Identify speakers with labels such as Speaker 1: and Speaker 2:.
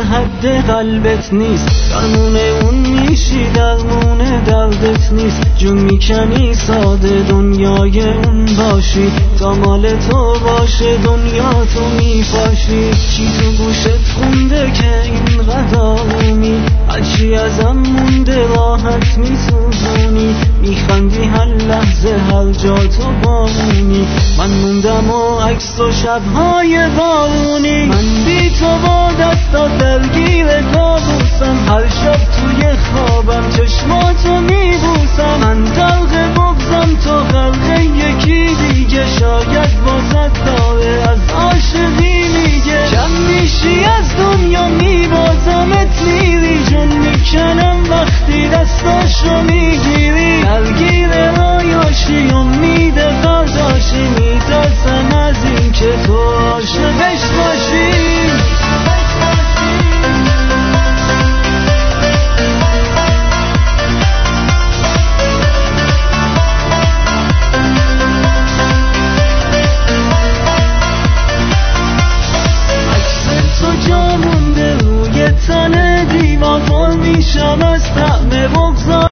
Speaker 1: حد قلبت نیست، درمون اون میشی درمون دردت نیست. جون میکنی ساده دنیای اون باشی، تا مال تو باشه دنیا تو میپاشی. چی تو گوشت خونده که اینقدر آرومی، هرچی ازم مونده راحت میسوزونی. میخندی هر لحظه هر جا تو بامونی، من موندم و عکس و شبهای بارونی. من بی تو با دستا درگیر کابوسم، هر شب توی خوابم چشماتو میبوسم. من دلق بغزم تو غرق یکی دیگه، شاید واسه داره از عاشقی میگه. کم میشی از دنیا میبازمت میری، جون میکنم وقتی دستاشو میگیری.